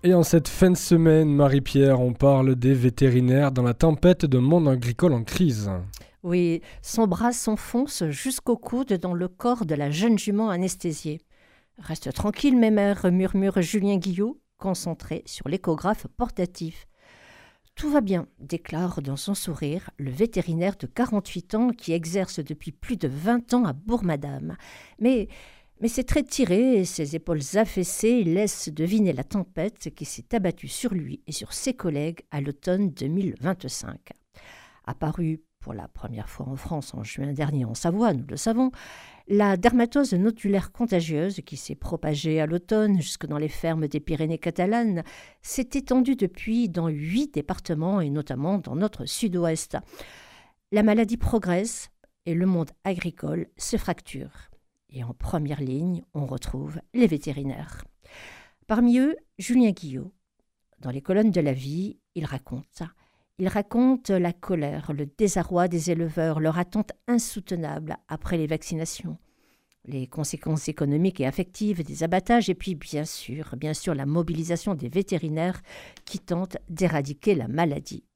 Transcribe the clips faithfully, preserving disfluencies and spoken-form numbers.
Et en cette fin de semaine, Marie-Pierre, on parle des vétérinaires dans la tempête d'un monde agricole en crise. Oui, son bras s'enfonce jusqu'au coude dans le corps de la jeune jument anesthésiée. « Reste tranquille, mes mères », murmure Julien Guillot, concentré sur l'échographe portatif. « Tout va bien », déclare dans son sourire le vétérinaire de quarante-huit ans qui exerce depuis plus de vingt ans à Bourg-Madame. Mais, mais ses traits tirés et ses épaules affaissées laissent deviner la tempête qui s'est abattue sur lui et sur ses collègues à l'automne deux mille vingt-cinq. Apparue pour la première fois en France en juin dernier en Savoie, nous le savons, la dermatose nodulaire contagieuse qui s'est propagée à l'automne jusque dans les fermes des Pyrénées catalanes s'est étendue depuis dans huit départements et notamment dans notre sud-ouest. La maladie progresse et le monde agricole se fracture. Et en première ligne, on retrouve les vétérinaires. Parmi eux, Julien Guillot. Dans les colonnes de la vie, il raconte Il raconte la colère, le désarroi des éleveurs, leur attente insoutenable après les vaccinations, les conséquences économiques et affectives des abattages et puis bien sûr, bien sûr la mobilisation des vétérinaires qui tentent d'éradiquer la maladie.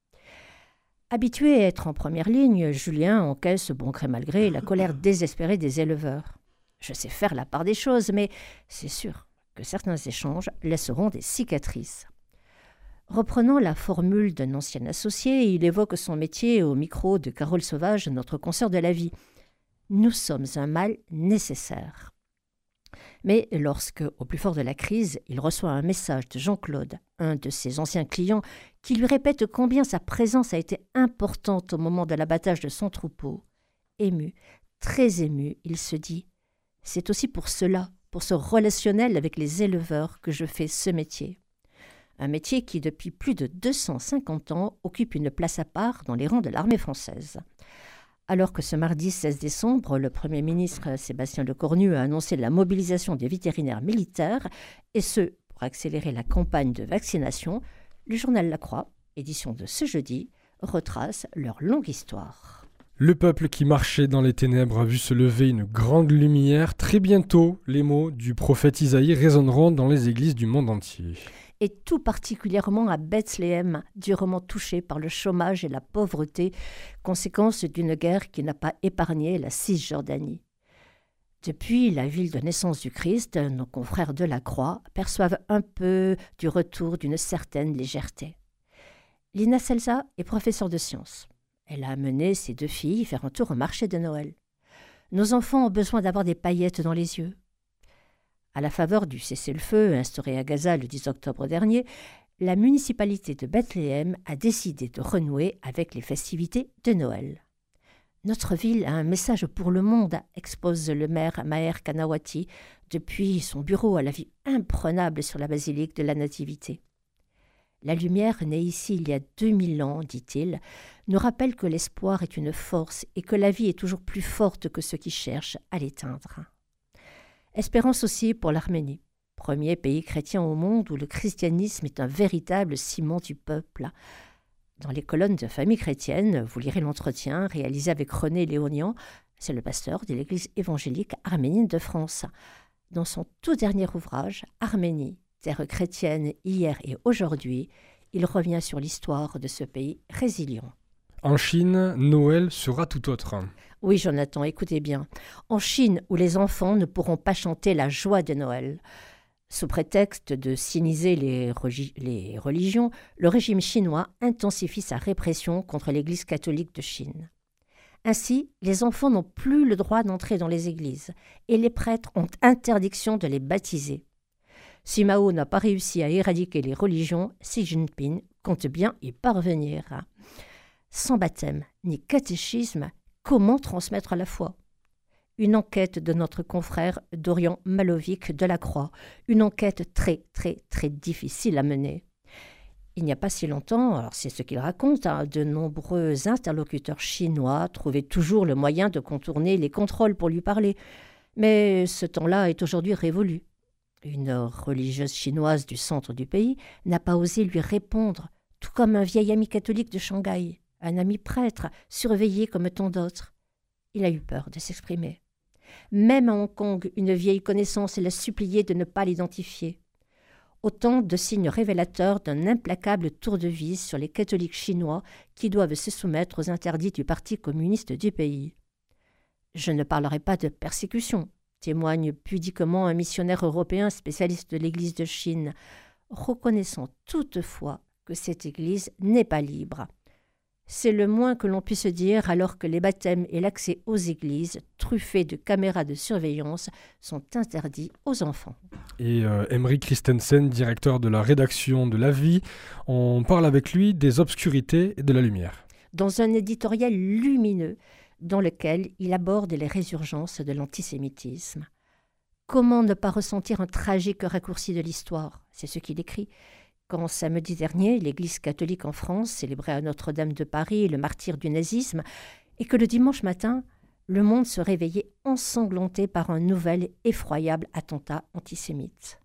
Habitué à être en première ligne, Julien encaisse bon gré mal gré la colère désespérée des éleveurs. Je sais faire la part des choses, mais c'est sûr que certains échanges laisseront des cicatrices. Reprenant la formule d'un ancien associé, il évoque son métier au micro de Carole Sauvage, notre consoeur de la vie. Nous sommes un mal nécessaire. Mais lorsque, au plus fort de la crise, il reçoit un message de Jean-Claude, un de ses anciens clients, qui lui répète combien sa présence a été importante au moment de l'abattage de son troupeau, ému, très ému, il se dit « C'est aussi pour cela, pour ce relationnel avec les éleveurs que je fais ce métier. » Un métier qui, depuis plus de deux cent cinquante ans, occupe une place à part dans les rangs de l'armée française. Alors que ce mardi seize décembre, le Premier ministre Sébastien Lecornu a annoncé la mobilisation des vétérinaires militaires, et ce, pour accélérer la campagne de vaccination, le journal La Croix, édition de ce jeudi, retrace leur longue histoire. Le peuple qui marchait dans les ténèbres a vu se lever une grande lumière. Très bientôt, les mots du prophète Isaïe résonneront dans les églises du monde entier. Et tout particulièrement à Bethléem, durement touché par le chômage et la pauvreté, conséquence d'une guerre qui n'a pas épargné la Cisjordanie. Depuis la ville de naissance du Christ, nos confrères de la Croix perçoivent un peu du retour d'une certaine légèreté. Lina Selza est professeure de sciences. Elle a amené ses deux filles faire un tour au marché de Noël. Nos enfants ont besoin d'avoir des paillettes dans les yeux. À la faveur du cessez-le-feu instauré à Gaza le dix octobre dernier, la municipalité de Bethléem a décidé de renouer avec les festivités de Noël. Notre ville a un message pour le monde, expose le maire Maher Kanawati depuis son bureau à la vue imprenable sur la basilique de la Nativité. La lumière née ici il y a deux mille ans, dit-il, nous rappelle que l'espoir est une force et que la vie est toujours plus forte que ceux qui cherchent à l'éteindre. Espérance aussi pour l'Arménie, premier pays chrétien au monde où le christianisme est un véritable ciment du peuple. Dans les colonnes de Famille chrétienne, vous lirez l'entretien réalisé avec René Léonian, c'est le pasteur de l'Église évangélique arménienne de France. Dans son tout dernier ouvrage, Arménie, terre chrétienne hier et aujourd'hui, il revient sur l'histoire de ce pays résilient. En Chine, Noël sera tout autre. Oui, Jonathan, écoutez bien. En Chine, où les enfants ne pourront pas chanter la joie de Noël, sous prétexte de sioniser les, regi- les religions, le régime chinois intensifie sa répression contre l'Église catholique de Chine. Ainsi, les enfants n'ont plus le droit d'entrer dans les églises et les prêtres ont interdiction de les baptiser. Si Mao n'a pas réussi à éradiquer les religions, Xi Jinping compte bien y parvenir. Sans baptême ni catéchisme, comment transmettre la foi ? Une enquête de notre confrère Dorian Malovic de la Croix, une enquête très très très difficile à mener. Il n'y a pas si longtemps, alors c'est ce qu'il raconte, hein, de nombreux interlocuteurs chinois trouvaient toujours le moyen de contourner les contrôles pour lui parler. Mais ce temps-là est aujourd'hui révolu. Une religieuse chinoise du centre du pays n'a pas osé lui répondre, tout comme un vieil ami catholique de Shanghai, un ami prêtre, surveillé comme tant d'autres. Il a eu peur de s'exprimer. Même à Hong Kong, une vieille connaissance l'a supplié de ne pas l'identifier. Autant de signes révélateurs d'un implacable tour de vis sur les catholiques chinois qui doivent se soumettre aux interdits du Parti communiste du pays. Je ne parlerai pas de persécution, témoigne pudiquement un missionnaire européen spécialiste de l'Église de Chine, reconnaissant toutefois que cette Église n'est pas libre. C'est le moins que l'on puisse dire alors que les baptêmes et l'accès aux églises, truffés de caméras de surveillance, sont interdits aux enfants. Et euh, Emery Christensen, directeur de la rédaction de La Vie, on parle avec lui des obscurités et de la lumière. Dans un éditorial lumineux dans lequel il aborde les résurgences de l'antisémitisme. Comment ne pas ressentir un tragique raccourci de l'histoire ? C'est ce qu'il écrit. Quand samedi dernier, l'Église catholique en France célébrait à Notre-Dame de Paris le martyr du nazisme, et que le dimanche matin, le monde se réveillait ensanglanté par un nouvel et effroyable attentat antisémite.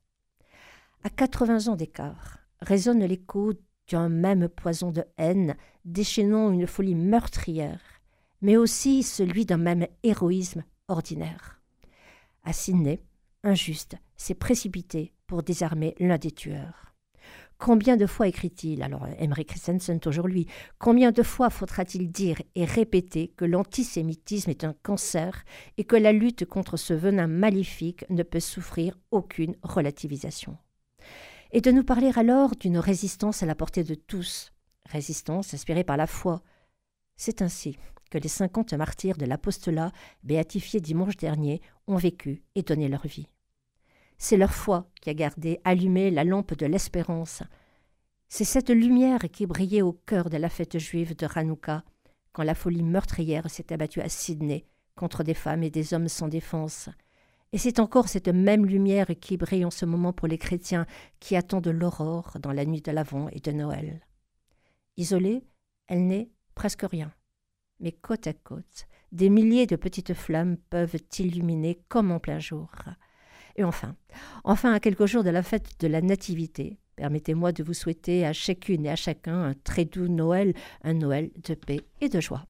À quatre-vingts ans d'écart, résonne l'écho d'un même poison de haine, déchaînant une folie meurtrière, mais aussi celui d'un même héroïsme ordinaire. À Sydney, un juste s'est précipité pour désarmer l'un des tueurs. Combien de fois écrit-il, alors Emery Christensen toujours lui, combien de fois faudra-t-il dire et répéter que l'antisémitisme est un cancer et que la lutte contre ce venin maléfique ne peut souffrir aucune relativisation. Et de nous parler alors d'une résistance à la portée de tous, résistance inspirée par la foi. C'est ainsi que les cinquante martyrs de l'apostolat, béatifiés dimanche dernier, ont vécu et donné leur vie. C'est leur foi qui a gardé allumée la lampe de l'espérance. C'est cette lumière qui brillait au cœur de la fête juive de Hanouka, quand la folie meurtrière s'est abattue à Sydney contre des femmes et des hommes sans défense. Et c'est encore cette même lumière qui brille en ce moment pour les chrétiens qui attendent l'aurore dans la nuit de l'Avent et de Noël. Isolée, elle n'est presque rien. Mais côte à côte, des milliers de petites flammes peuvent illuminer comme en plein jour. Et enfin, enfin à quelques jours de la fête de la Nativité, permettez-moi de vous souhaiter à chacune et à chacun un très doux Noël, un Noël de paix et de joie.